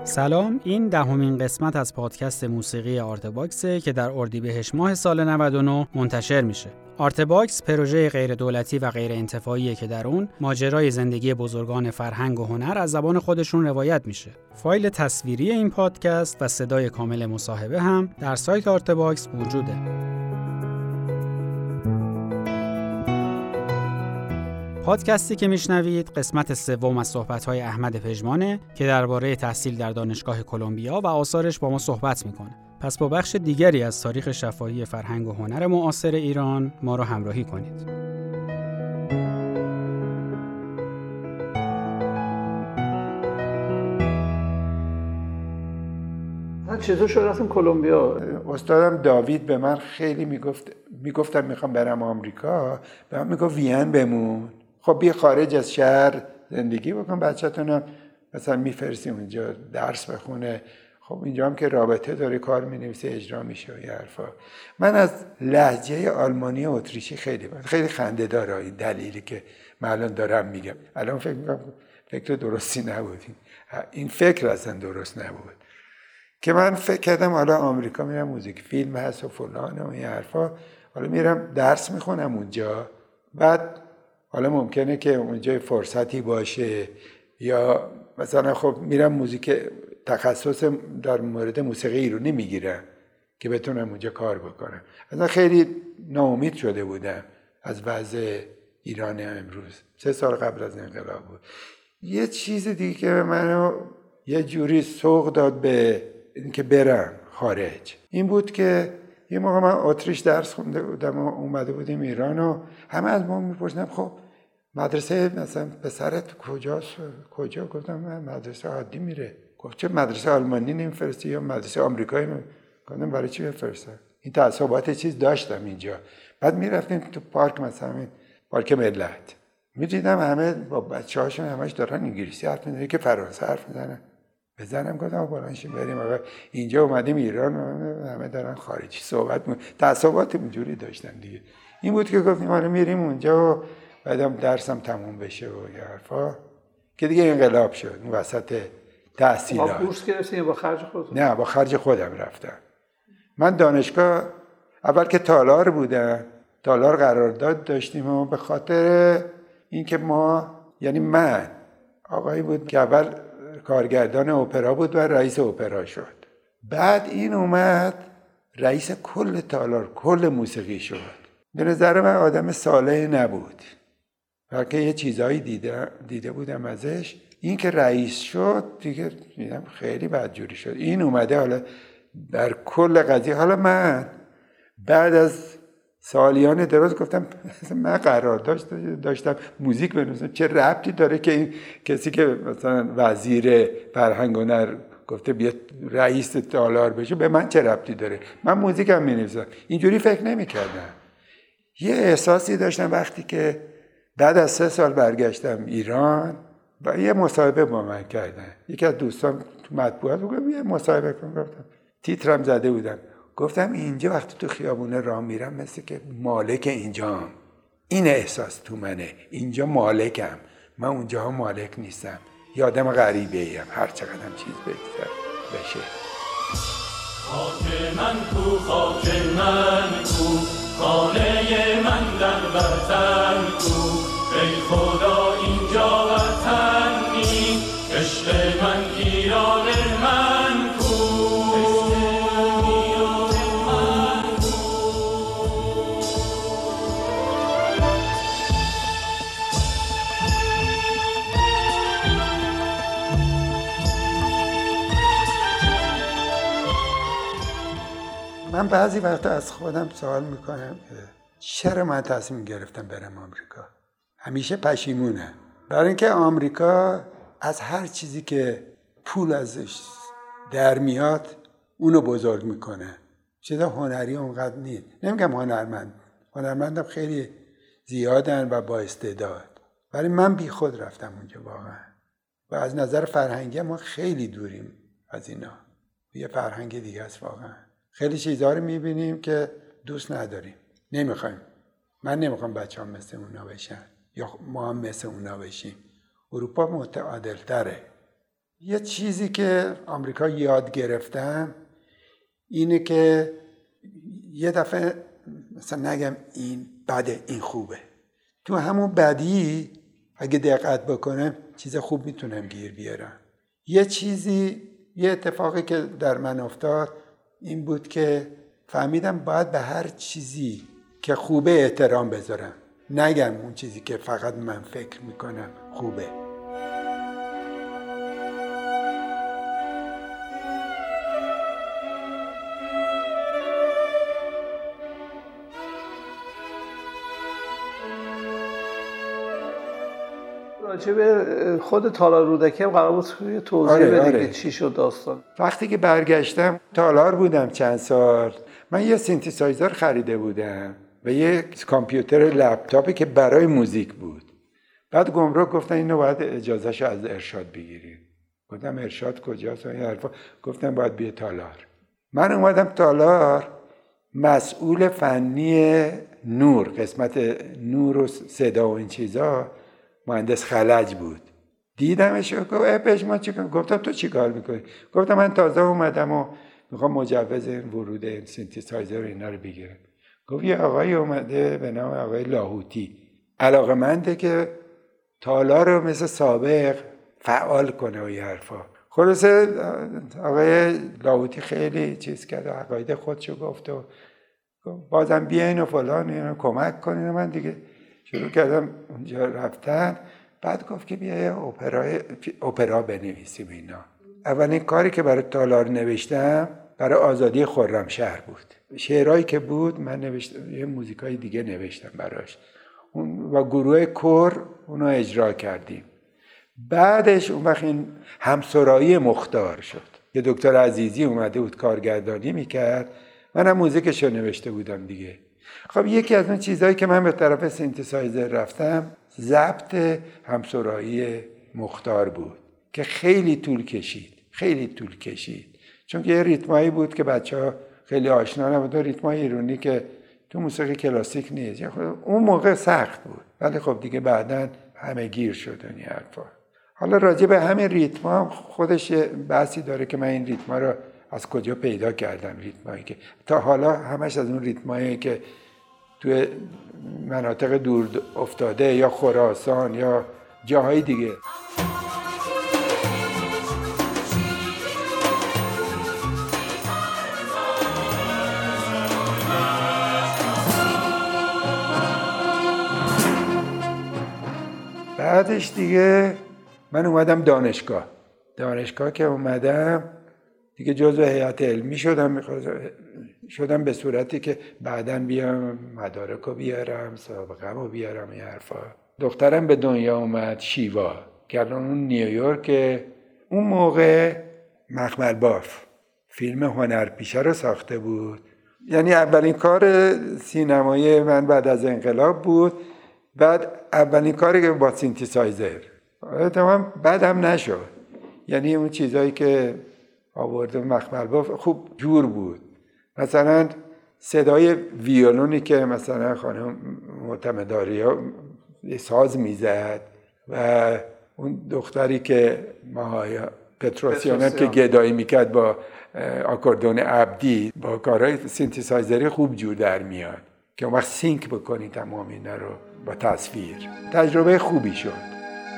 سلام، این 10مین قسمت از پادکست موسیقی آرتباکسه که در اردیبهشت ماه سال 99 منتشر میشه. آرتباکس پروژه غیر دولتی و غیر انتفاعیه که در اون ماجرای زندگی بزرگان فرهنگ و هنر از زبان خودشون روایت میشه. فایل تصویری این پادکست و صدای کامل مصاحبه هم در سایت آرتباکس موجوده. پادکستی که میشنوید قسمت سوم از صحبت‌های احمد پژمانه که درباره تحصیل در دانشگاه کلمبیا و آثارش با ما صحبت میکنه. پس با بخش دیگری از تاریخ شفاهی فرهنگ و هنر معاصر ایران ما رو همراهی کنید. چطور شد رفتیم کلمبیا؟ استادم داوید به من خیلی میگفتم میخوام برم آمریکا، به من میگفت وین بمون، خب بیا خارج از شهر زندگی بکن، بچه‌تون مثلا میفرستیم اونجا درس بخونه، خب اینجا هم که رابطه داره، کار مینویسه، اجرا میشه و یه حرفا. من از لهجه آلمانی و اتریشی خیلی خنده داره این دلیلی که من الان دارم میگم. الان فکر میکنم فکر درستی نبود، این فکر اصلا درست نبود که من فکر کردم حالا آمریکا میرم موزیک فیلم هست و فلان و این حرفا، حالا میرم درس میخونم اونجا، بعد حالا ممکنه که اونجا فرصتی باشه یا مثلا خب میرم موزیک تخصص در مورد موسیقی ایرانی میگیرم که بتونم اونجا کار بکنم. اصلا خیلی ناامید شده بودم از وضع ایران امروز، 3 سال قبل از انقلاب بود. یه چیز دیگه که منو یه جوری سوق داد به اینکه برم خارج این بود که یه موقع من اتریش درس خونده بودم و اومده بودیم ایران و همه از ما میپرسیدن خب مدرسه مثلا پسرت کجاست؟ کجا؟ گفتم من مدرسه عادی میره. گفت چه مدرسه آلمانی نمیفرستی یا مدرسه آمریکایی؟ گفتم برای چی بفرستم؟ این تعصبات چیز داشتم اینجا. بعد میرفتیم تو پارک، مثلا پارک ملت، میدیدم همه با بچه‌هاشون همش دارن انگلیسی حرف میزنن که فرانسه حرف میزنن. بزنم گفتم بلنشیم بریم آقا، اینجا اومدیم ایران همه دارن خارجی صحبت میکنن. تعصبات اینجوری داشتن دیگه. این بود که گفتیم حالا میریم اونجا و بعدم درسم تموم بشه و یه حرفا که دیگه انقلاب شد اون وسط تحصیلات. با بورس گرفتین با خرج خودتون؟ نه، با خرج خودم رفتم. من دانشگاه اول که تالار بودم، تالار قرارداد داشتیم و به خاطر اینکه ما، یعنی من، آقایی بود که اول کارگردان اپرا بود و رئیس اپرا شد، بعد این اومد رئیس کل تالار، کل موسیقی شد. به نظر من آدم صالح نبود، بلکه یه چیزایی دیده بودم ازش. این که رئیس شد دیگه دیدم خیلی بدجوری شد. این اومده حالا در کل قضیه. حالا من بعد از سالیان دراز گفتم من قرار داشتم موزیک بنویسم، چه ربطی داره که این کسی که مثلا وزیر فرهنگ و هنر گفته بیا رئیس تالار بشه، به من چه ربطی داره؟ من موزیکم می‌نویسم. اینجوری فکر نمی‌کردم. یه احساسی داشتم وقتی که بعد از 3 سال برگشتم ایران و یه مصاحبه با من کردن. یکی از دوستان تو مطبوعات گفت یه مصاحبه کن. گفتم تیترم زده بودم، گفتم اینجا وقتی تو خیابونه راه میرم مثل که مالک اینجام. این احساس تو منه، اینجا مالکم، من اونجاها مالک نیستم، یه آدم غریبه ایم هر چقدر هم چیز بشه. خاک من کو، خاک من کو، خانه من در وطن کو، ای خدا اینجا وطن نی، عشق من ایران من کو. من بعضی وقتا از خودم سوال میکنم چرا من تصمیم گرفتم برم آمریکا. همیشه پشیمونم، برای اینکه آمریکا از هر چیزی که پول ازش در میاد اونو بزرگ میکنه. چیزا هنری اونقدر نیست. نمیگم هنرمندم خیلی زیادن و با استعداد، ولی من بی خود رفتم اونجا واقعا و از نظر فرهنگی ما خیلی دوریم از اینا. یه فرهنگ دیگه است واقعا. خیلی چیزها رو میبینیم که دوست نداریم، نمیخوایم. من نمیخوام بچه‌ام مثل اونا بشن یا ما هم مثل اونا بشیم. اروپا متعادل تره، یه چیزی که آمریکا یاد گرفتم اینه که یه دفعه مثلا نگم این بده این خوبه، تو همون بدی اگه دقت بکنم چیز خوب میتونم گیر بیارم. یه اتفاقی که در من افتاد این بود که فهمیدم باید به هر چیزی که خوبه احترام بذارم، نگم اون چیزی که فقط من فکر میکنم خوبه. راجع به خود تالار رودکی هم قرار بود توضیح بده که چی شد داستان. وقتی که برگشتم تالار بودم چند سال، من یه سینتیسایزر خریده بودم و یه کامپیوتر لپتاپی که برای موزیک بود. بعد گمرک گفتن اینو باید اجازهشو از ارشاد بگیری. گفتم ارشاد کجاست این حرفا؟ گفتم باید بیه تالار. من اومدم تالار، مسئول فنی نور، قسمت نور و صدا و این چیزا مهندس خلج بود. دیدمش و گفت پشمان چیکار؟ گفتم تو چیکار میکنی؟ گفتم من تازه اومدم و میخوام مجوز ورود این سینتیسایزر اینا رو بگیرم. گفت یه آقای اومده به نام آقای لاهوتی، علاقه‌منده که تالار رو مثل سابق فعال کنه و این حرفا. خلاصه آقای لاهوتی خیلی چیز کرد و عقاید خودشو گفت و بازم بیاین و فلان اینو کمک کنین. من دیگه شروع کردم اونجا رفتن. بعد گفت که بیا اپرا بنویسیم اینا. اولین کاری که برای تالار نوشتم برای آزادی خرمشهر بود. شعرهایی که بود من نوشتم، یه موزیکای دیگه نوشتم براش. و گروه کور اونو اجرا کردیم. بعدش اون وقت این همسرایی مختار شد که دکتر عزیزی اومده بود کارگردانی میکرد، منم موزیکشو نوشته بودم دیگه. خب یکی از اون چیزهایی که من به طرف سینتیسایزر رفتم ضبط همسرایی مختار بود که خیلی طول کشید چون که یه ریتمایی بود که بچه‌ها خیلی آشنا نبودن، ریتمای ایرانی که تو موسیقی کلاسیک نیست. اون موقع سخت بود ولی خب دیگه بعداً همه گیر شد این حرفا. حالا راجع به همین ریتما خودش بحثی داره که من این ریتما رو از کجا پیدا کردم. ریتمایی که تا حالا همش از اون ریتمایی که توی مناطق دور افتاده یا خراسان یا جاهای دیگه. بعدش دیگه من اومدم دانشگاه که اومدم دیگه جزو هیئت علمی شدم به صورتی که بعداً بیام مدارکو بیارم، سابقه‌مو بیارم، این حرفا. دخترم به دنیا اومد، شیوا، که الان اون نیویورک. اون موقع مخمل باف فیلم هنرپیشه رو ساخته بود. یعنی اولین کار سینمایی من بعد از انقلاب بود. بعد اولین کاری که با سینتیسایزر تمام بعدم نشد. یعنی اون چیزایی که آورده مخمل باف خوب جور بود. مثلا صدای ویولونی که مثلا خانم معتمداریا ساز میزد و اون دختری که ماهایا پتروسیان که گدایی میکرد با آکوردون عبدی با کارهای سینتیسایزری خوب جور در میاد که اون وقت سینک بکنی تمام اینا رو با تصویر. تجربه خوبی شد.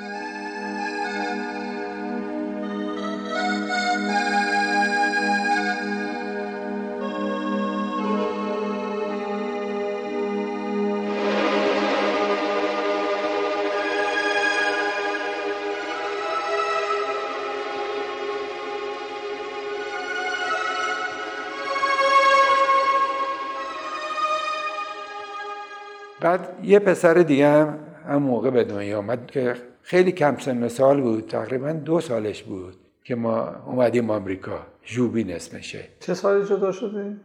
بعد یه پسر دیگه هم موقع به دنیا آمد که خیلی کم سن و سال بود، تقریبا 2 سالش بود که ما اومدیم آمریکا. ژوبین اسمشه. چه سالی جدا شدی؟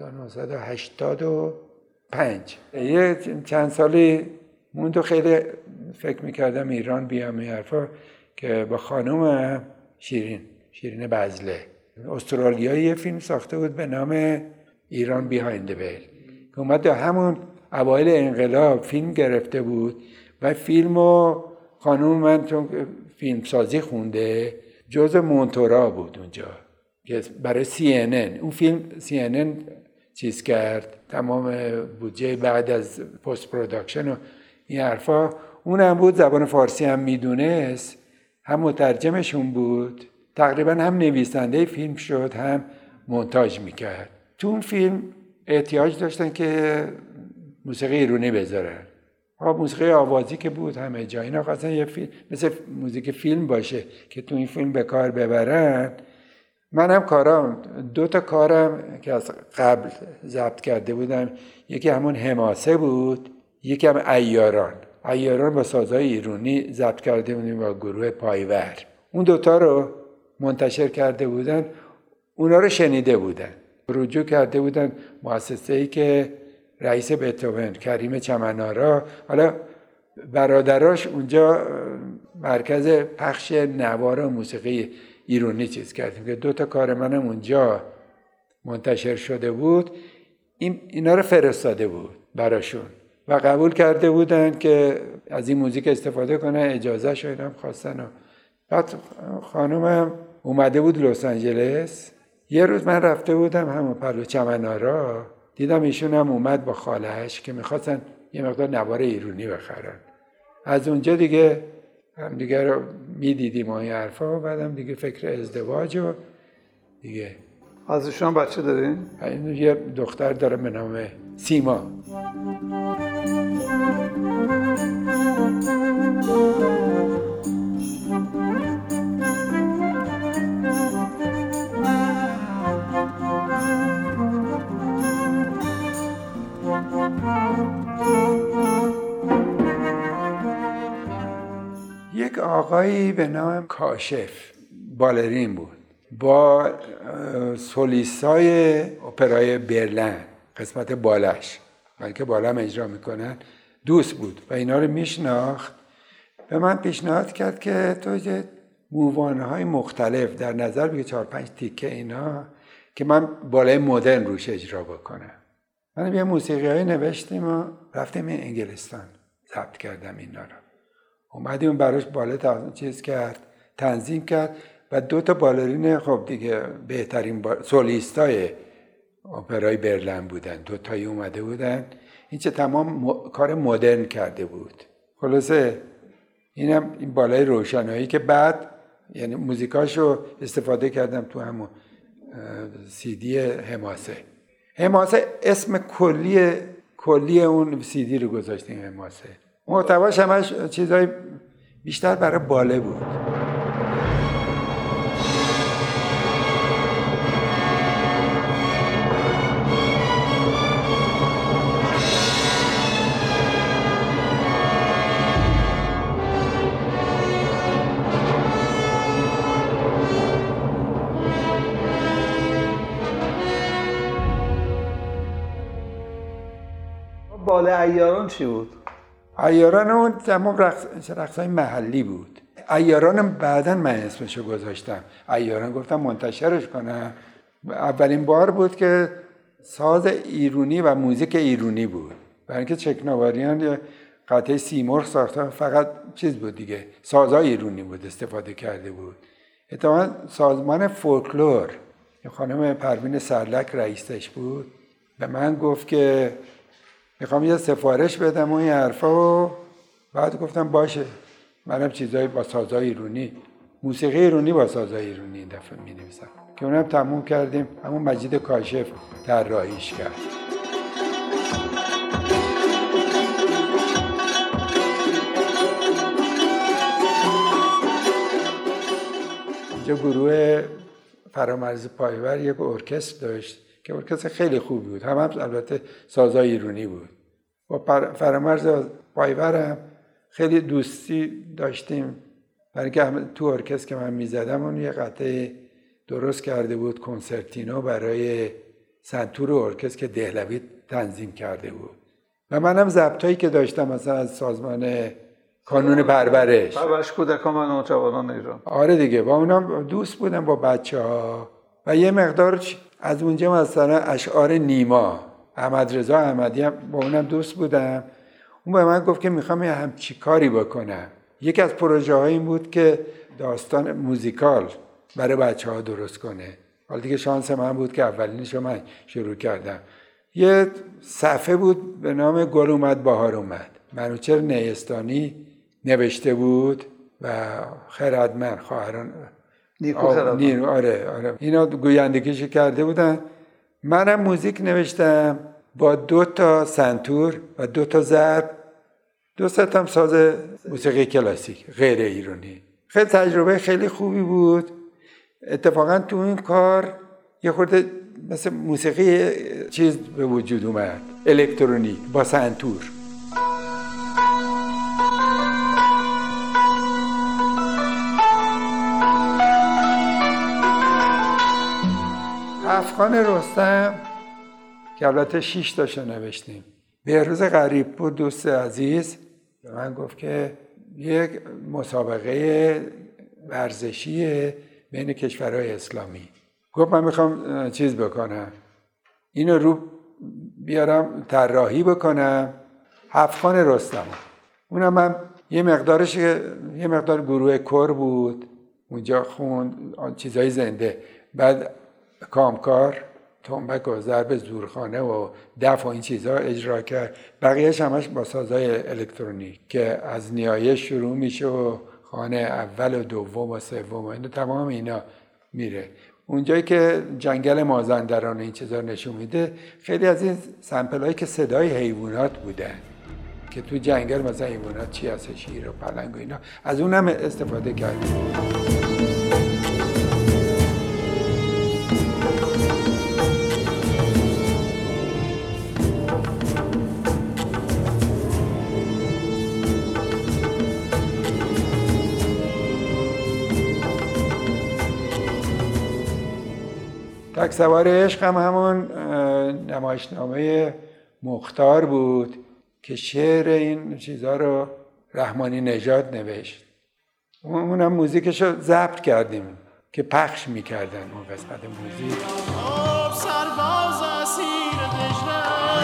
1985. یه چند سالی موند و خیلی فکر میکردم ایران بیام این حرفا که با خانومم شیرین بزله استرالیایی یه فیلم ساخته بود به نام ایران بیهایند ویل که اومد همون اوایل انقلاب فیلم گرفته بود و فیلمو خانوم من چون فیلم سازی خونده جزء مونتورا بود اونجا که برای CNN اون فیلم CNN چیز کرد، تمام بودجه بعد از پست پروداکشن و این حرفا اونم بود، زبان فارسی هم میدونست، هم مترجمشون بود، تقریبا هم نویسنده فیلم شد هم مونتاژ میکرد. تو اون فیلم احتیاج داشتن که موسیقی ایرانی بذارن. موسیقی آوازی که بود همه جا، اینا خواستن یه فیلم مثل موزیک فیلم باشه که تو این فیلم به کار ببرن. منم دو تا کارم که از قبل ضبط کرده بودم، یکی همون حماسه بود، یکی هم عیاران با سازهای ایرانی ضبط کرده بودیم با گروه پایور. اون دوتا رو منتشر کرده بودن، اونا رو شنیده بودن، رجوع کرده بودن مؤسسه‌ای که رئیس بتهوون کریم چمن‌آرا، حالا برادراش اونجا مرکز پخش نوار و موسیقی ایرانی چیز کردیم که دو تا کار منم اونجا منتشر شده بود. اینا رو فرستاده بود براشون و قبول کرده بودن که از این موزیک استفاده کنه، اجازه شاید هم خواستن. بعد خانومم اومده بود لس آنجلس، یه روز من رفته بودم همون پلو چمن‌آرا، دیدم ایشون هم اومد با خاله‌اش که میخواستن یه مقدار نوار ایرانی بخرن. از اونجا دیگه هم دیگه رو میدیدیم و این حرفا و بعدم دیگه فکر ازدواج و دیگه. از ایشون بچه دارین؟ یه دختر داره به نام سیما. یک آقایی به نام کاشف بالرین بود با سولیستای اپرای برلین، قسمت بالش، بلکه بالا هم اجرا میکنن، دوست بود و اینا رو میشناخت. به من پیشنهاد کرد که تو یه مووانهای مختلف در نظر بگیر، 4-5 تیکه اینا که من بالای مدرن روش اجرا بکنم. من یه موسیقیایی نوشتیم و رفتیم انگلستان ضبط کردم اینا رو. اومدیم براش بالا چیز کرد، تنظیم کرد و 2 تا بالرین خب دیگه بهترین سولیستای اپرای برلین بودن، 2 تایی اومده بودن. این چه تمام کار مدرن کرده بود. خلاصه این بالای روشنایی که بعد یعنی موزیکاشو استفاده کردم تو همون CD حماسه اسم کلی اون CD رو گذاشتیم حماسه. محتواش همش چیزای بیشتر برای باله بود. باله عیاران چی بود؟ عیاران اون تمام رقصهای محلی بود. عیاران بعداً من اسمشو گذاشتم. عیاران گفتم منتشرش کنم. اولین بار بود که ساز ایرانی و موزیک ایرانی بود. برای اینکه چکناواریان یه قطعه سیمرغ ساختن، فقط چیز بود دیگه، سازهای ایرانی بود استفاده کرده بود. اتفاقاً سازمان فولکلور خانم پروین سرلک رئیسش بود، به من گفت که میخوام یه سفارش بدم و این حرفا و بعد گفتم باشه. منم چیزایی با سازهای ایرانی، موسیقی ایرانی با سازهای ایرانی این دفعه می‌نویسم که اونم تموم کردیم. همون مجید کاشف طراحیش کرد. اینجا گروه فرامرز پایور یک ارکستر داشت که ارکستر خیلی خوبی بود، هم البته سازهای ایرانی بود. با فرامرز پایور هم خیلی دوستی داشتیم، برای که تو ارکستر که من میزدم اون یه قطعه درست کرده بود، کنسرتینو برای سنتور ارکستر که دهلوی تنظیم کرده بود. و منم ضبطایی که داشتم مثلا از سازمان کانون پرورش کودکان و نوجوانان ایران. آره دیگه، با اونم دوست بودم با بچه‌ها. و یه مقدار از اونجا مثلا اشعار نیما، احمد رضا احمدی هم با اونم دوست بودم. اون به من گفت که میخوام یه همچی کاری بکنم یکی از پروژه ها این بود که داستان موزیکال برای بچه ها درست کنه. حالا دیگه شانس من بود که اولینشو من شروع کردم. یه صفحه بود به نام گل اومد بهار اومد، منوچهر نیستانی نوشته بود و خردمند خواهران نیکو خردمند. آره اینا گویندگیشو کرده بودن. منم موزیک نوشتم با 2 سنتور و 2 ضرب، 2 هم ساز موسیقی کلاسیک غیر ایرانی. خیلی تجربه خیلی خوبی بود. اتفاقا تو این کار یه خورده مثل موسیقی چیز به وجود اومد، الکترونیک با سنتور. افغان رستم که البته 6 تاشو نوشتیم. بهروز غریبپور دوست عزیز به من گفت که یک مسابقه ورزشی بین کشورهای اسلامی، گفت من میخوام چیز بکنم، اینو رو بیارم طراحی بکنم، افغان رستم. اونم من یه مقدار گروه کور بود اونجا خوند، چیزای زنده، بعد کامکار، تنبک و ضرب زورخانه و دف و این چیزها اجرا کرد. بقیهش همش با سازهای الکترونیک که از نیایش شروع میشه و خانه اول و دوم و سوم و اینو تمام اینا میره. اونجایی که جنگل مازندران این چیزا نشون میده، خیلی از این سمپل هایی که صدای حیوانات بودن که تو جنگل مثلا حیوانات چی هست، شیر و پلنگ و اینا، از اونم استفاده کردیم. تک سوار عشق هم همون نمایشنامه مختار بود که شعر این چیزها رو رحمانی نژاد نوشت. اونم موزیکشو ضبط کردیم که پخش میکردن اون قسمت موزیک. سرباز اسیر دجله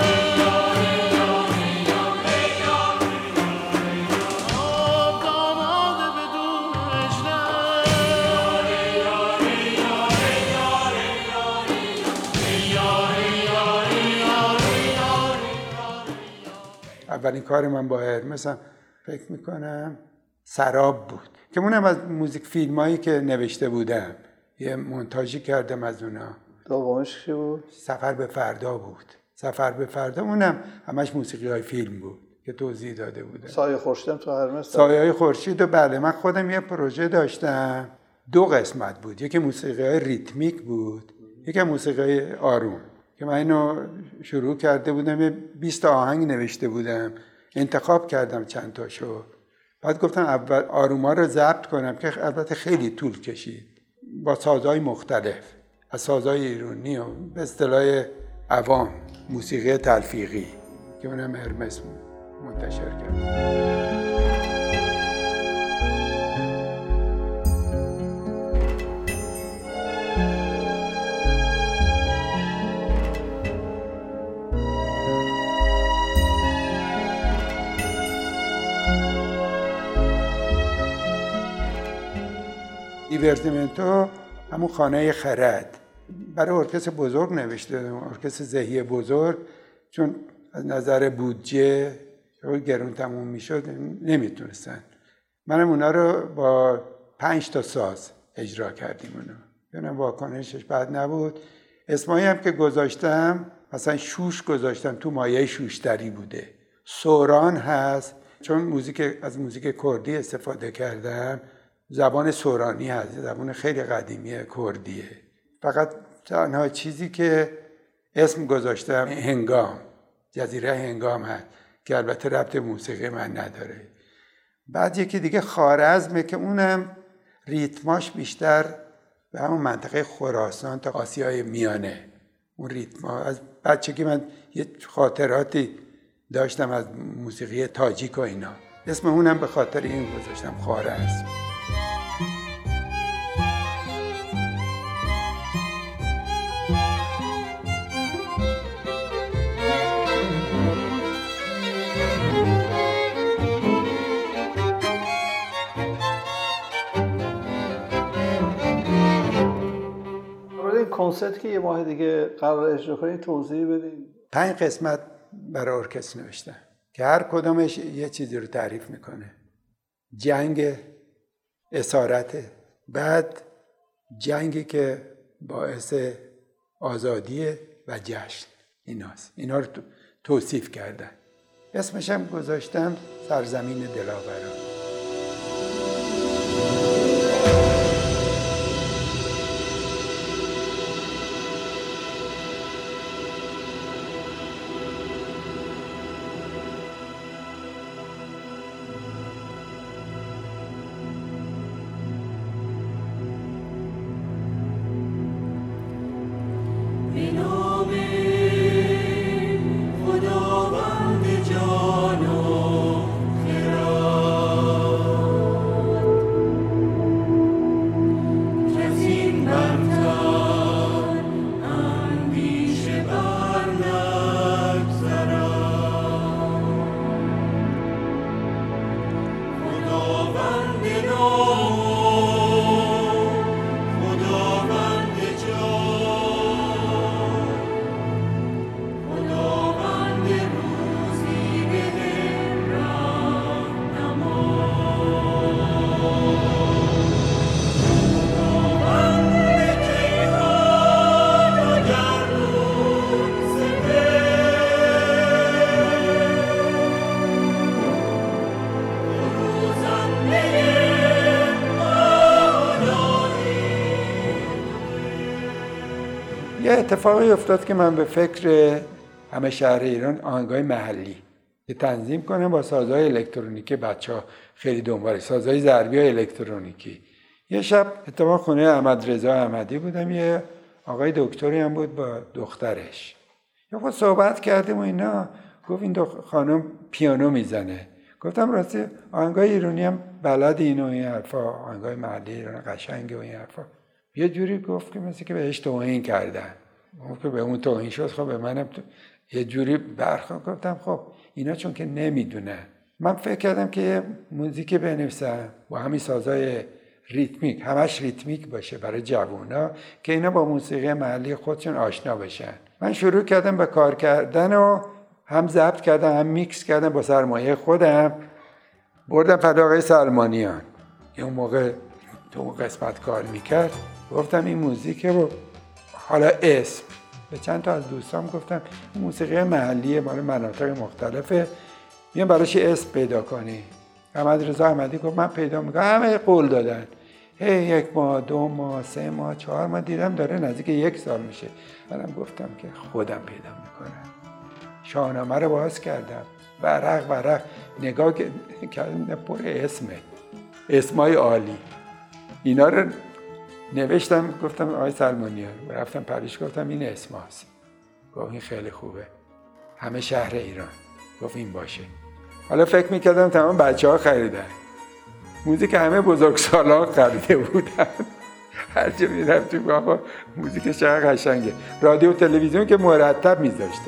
اولین کار من با هرمس هم فکر میکنم سراب بود که اونم از موزیک فیلمایی که نوشته بودم یه مونتاژی کردم از اونا. دومش چی بود؟ سفر به فردا بود. سفر به فردا اونم همش موسیقی های فیلم بود که توضیح داده بودم. سایه خورشیدم تو هرمس؟ سایه های خورشید و بله، من خودم یه پروژه داشتم 2 قسمت بود، یکی موسیقی های ریتمیک بود، یکی موسیقی آروم که من اینو شروع کرده بودم، 20 آهنگ نوشته بودم، انتخاب کردم چند تاشو، بعد گفتم اول آروما رو ضبط کنم که البته خیلی طول کشید با سازهای مختلف، از سازهای ایرانی و به اصطلاح عوام موسیقی تلفیقی که اونم هرمس منتشر کرد. دیورتیمنتو همون خانه خرد برای ارکستر بزرگ نوشته، ارکستر زهی بزرگ، چون از نظر بودجه گرون تموم میشد نمیتونستن. منم اونا رو با 5 تا ساز اجرا کردیم. اونا یعنی واکنشش بد نبود. اسمایی هم که گذاشتم مثلا شوش گذاشتم، تو مایه شوشتری بوده. سوران هست چون از موزیک کردی استفاده کردم، زبان سورانی هست، زبان خیلی قدیمی کردیه. فقط تنها چیزی که اسم گذاشتم هنگام، جزیره هنگام هست که البته ربط موسیقی من نداره. بعد یکی دیگه خوارزمه که اونم ریتماش بیشتر به همون منطقه خراسان تا آسیای میانه. اون ریتما از بچگی من یه خاطراتی داشتم از موسیقی تاجیک و اینا. اسم اونم به خاطر این گذاشتم خوارزم. کنسرت که یه ماه دیگه قرار اجرا کنید توضیح بدین. 5 قسمت برای ارکستر نوشتم که هر کدومش یه چیزی رو تعریف میکنه. جنگ، اسارت، بعد جنگی که باعث آزادی و جشن، ایناست. اینا رو توصیف کردن. اسمش هم گذاشتم سرزمین دلاوران. یه اتفاقی افتاد که من به فکر همه شهر ایران آهنگای محلی که تنظیم کنم با سازهای الکترونیکی. بچه‌ها خیلی دنبال سازهای ضربی های الکترونیکی. یه شب اتفاق خونه احمد رضا احمدی بودم، یه آقای دکتری هم بود با دخترش. یه خود صحبت کردیم و اینا، گفت این خانم پیانو میزنه. گفتم راستی آهنگای ایرانی هم بلد اینو این حرفا، آهنگای محلی ایران قشنگه و این حرفا. یه جوری گفت که مثل که بهش توهین کردن. گفت که به اون توهین شد، خب به منم یه جوری برخورد. گفتم خب اینا چون که نمیدونن. من فکر کردم که یه موزیک بنویسم با همین سازهای ریتمیک، همش ریتمیک باشه برای جوونا که اینا با موسیقی محلی خودشون آشنا بشن. من شروع کردم به کار کردن و هم ضبط کردم هم میکس کردم با سرمایه خودم. بردم پد آقای سلمانیان که اون موقع تو اون قسمت کار میکرد. گفتم این موزیک رو حالا اسم به چند تا از دوستام گفتم این موسیقی محلیه مال مناطق مختلفه، میام براش اسم پیدا کنی. احمد رضا احمدی گفت من پیدا میکنم. همه قول دادن. 1 ماه 2 ماه 3 ماه 4 ماه دیدم داره نزدیک 1 سال میشه. منم گفتم که خودم پیدا میکنم. شاهنامه رو باز کردم، ورق نگاه کردم پر اسمه، اسمای عالی. اینا رو نوشتم، گفتم آقای سلمانیان، رفتم پریش گفتم این اسم هست. گفت این خیلی خوبه، همه شهر ایران. گفت این باشه. حالا فکر میکردم تمام بچه‌ها خریدن، موزیک همه بزرگسالان خریده بودن. هر جا میرفتیم آقا موزیک چقدر قشنگه. رادیو و تلویزیون که مرتب میذاشتن.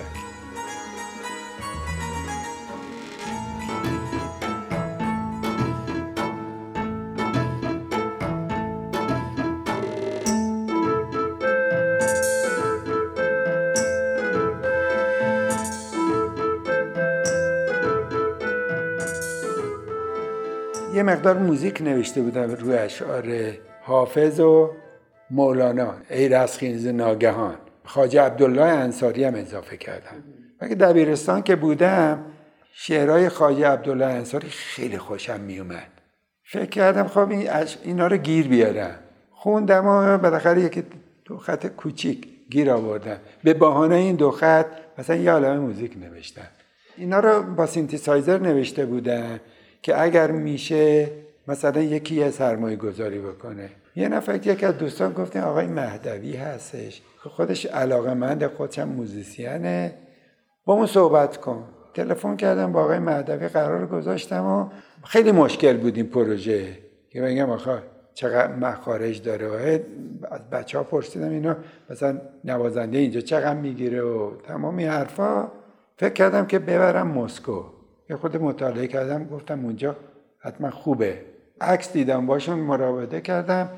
یه مقدار موزیک نوشته بودم روی اشعار حافظ و مولانا، ای رستخیز ناگهان. خواجه عبدالله انصاری هم اضافه کردم. وقتی دبیرستان که بودم شعرهای خواجه عبدالله انصاری خیلی خوشم میومد. فکر کردم خب اینا رو گیر بیارم. خوندم و بالاخره یکی 2 خط کوچیک گیر آوردم. به بهانه این 2 خط مثلا یه عالمه موزیک نوشتم. اینا رو با سینتزایزر نوشته بودم که اگر میشه مثلا یکی سرمایه گذاری بکنه. یه نفر یکی از دوستان گفتن آقای مهدوی هستش، خودش علاقه‌مند، خودش هم موزیسینه، با اون صحبت کن. تلفن کردم با آقای مهدوی، قرار گذاشتم و خیلی مشکل بود این پروژه که بگم آخه چقدر مخارج داره. از بچه‌ها پرسیدم اینا مثلا نوازنده اینجا چقدر میگیره و تمامی حرفا. فکر کردم که ببرم مسکو. یه خود مطالعه کردم، گفتم اونجا حتما خوبه. عکس دیدم، باشون مراوده کردم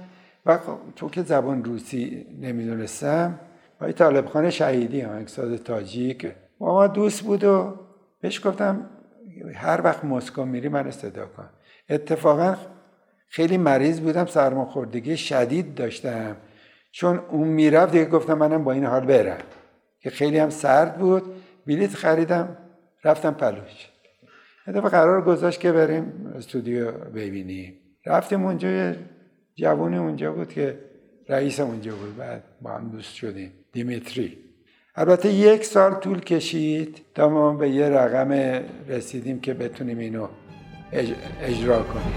و تو که زبان روسی نمیدونستم، آقای طالبخان شهیدی آهنگساز تاجیک با ما دوست بود و بهش گفتم هر وقت مسکو میری من صدا کن. اتفاقا خیلی مریض بودم، سرماخوردگی شدید داشتم، چون اون میرفت دیگه گفتم منم با این حال برم، که خیلی هم سرد بود. بلیط خریدم رفتم پلوش. اتفاقا قرار گذاشت که بریم استودیو ببینیم. رفتیم اونجا، جوانی اونجا بود که رئیس اونجا بود، بعد با هم دوست شدیم، دیمیتری. البته 1 سال طول کشید تا ما به یه رقم رسیدیم که بتونیم اینو اجرا کنیم.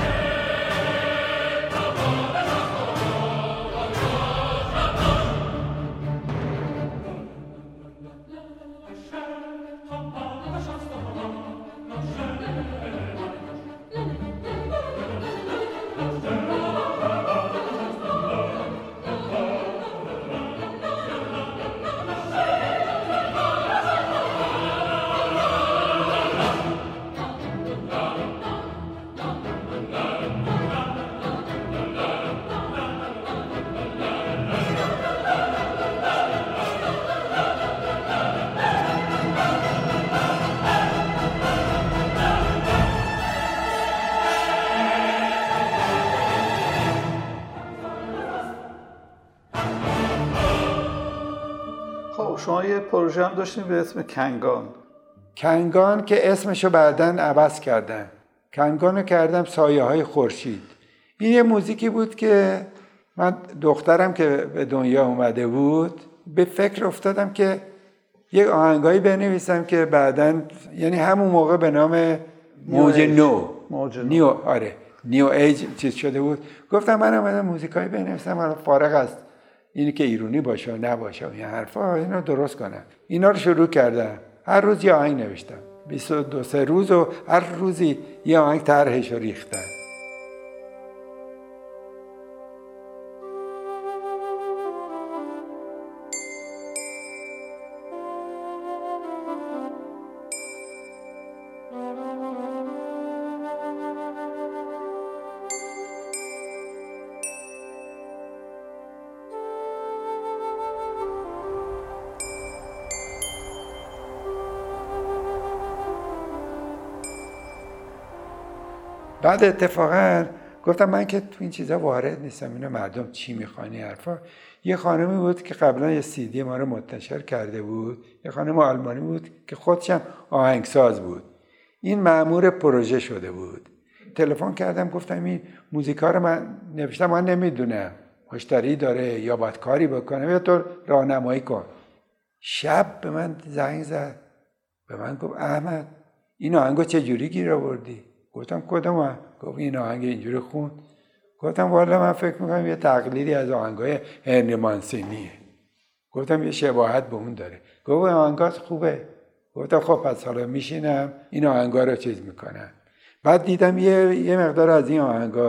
شما یه پروژه هم داشتین به اسم کنگان که اسمشو بعداً عوض کردن. کنگانو کردم سایه های خورشید. این یه موزیکی بود که من دخترم که به دنیا اومده بود به فکر افتادم که یک آهنگایی بنویسم که بعداً، یعنی همون موقع به نام موج نیو ایج چیز شده بود. گفتم من اومدم موزیکایی بنویسم، حالا فارغ است اینی که ایرونی باشه و نباشه و این حرفا، اینو درست کنم. اینا رو شروع کردم. هر روز یه آهنگ نوشتم، 22-23 روز و هر روزی یه آهنگ طرحش رو ریختم. بعد اتفاقا گفتم من که تو این چیزا وارد نیستم، اینا مردم چی میخوانی حرفا. یه خانمی بود که قبلا یه CD ما رو منتشر کرده بود، یه خانم آلمانی بود که خودش هم آهنگساز بود. این مأمور پروژه شده بود. تلفن کردم گفتم این موزیکا رو من نوشتم، من نمیدونم مشتری داره یا باید کاری بکنم یا تو راهنمایی کن. شب به من زنگ زد، به من گفت احمد این آهنگو چه جوری گیر آوردی؟ گفتم کدوم؟ گفت این آهنگ اینجوری خوند. گفتم والا من فکر میکنم یه تقلیدی از آهنگای هنری مانسینیه. گفتم یه شباهت به اون داره. گفت آهنگات خوبه. گفتم خب پس حالا میشینم این آهنگا رو چیز میکنم. بعد دیدم یه مقدار از این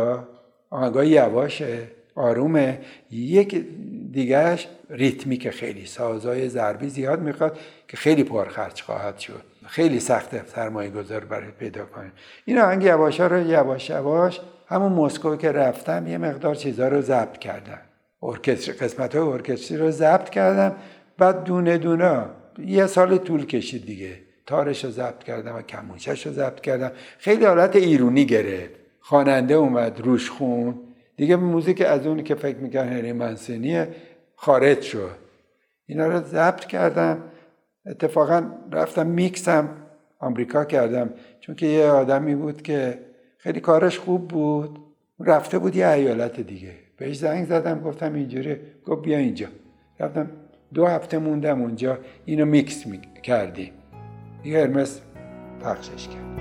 آهنگای یواشه، آرومه، یک دیگهش ریتمیک، خیلی سازای ضربی زیاد میخواد که خیلی پرخرج خواهد شد. خیلی سخته سرمایه گذار برای پیدا کنه. این آهنگ یواشا رو یواش یواش همون مسکو که رفتم یه مقدار چیزا رو ضبط کردم. قسمت‌های ارکستری رو ضبط کردم. بعد دونه دونه یه سال طول کشید دیگه. تارش رو ضبط کردم و کمونچش رو ضبط کردم. خیلی حالت ایرونی گرفت. خواننده اومد روش خون. دیگه موزیک از اونی که فکر می‌کردن هنری مانسینی خارج شد. اینا رو ضبط کردم. اتفاقا رفتم میکسم آمریکا کردم، چون که یه آدمی بود که خیلی کارش خوب بود، رفته بود یه ایالت دیگه. بهش زنگ زدم گفتم اینجوری، گفت بیا اینجا. رفتم 2 هفته موندم اونجا، اینو میکس کردیم. دیگه هرمس پخشش کرد.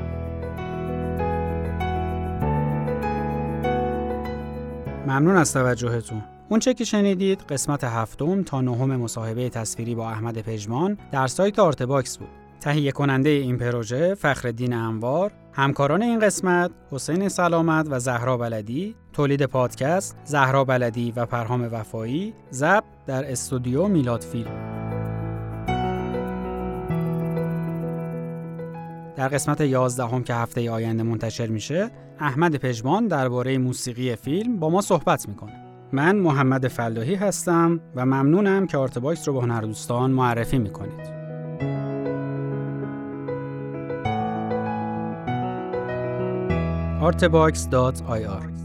ممنون از توجهتون. اون چه که شنیدید قسمت 7 تا 9 مصاحبه تصویری با احمد پژمان در سایت آرتباکس بود. تهیه کننده این پروژه فخرالدین انوار، همکاران این قسمت حسین سلامت و زهرا بلدی، تولید پادکست زهرا بلدی و پرهام وفایی، ضبط در استودیو میلاد فیلم. در قسمت 11 که هفته آینده منتشر میشه، احمد پژمان درباره موسیقی فیلم با ما صحبت میکنه. من محمد فلاحی هستم و ممنونم که آرتباکس رو به هنردوستان معرفی میکنید. artbox.ir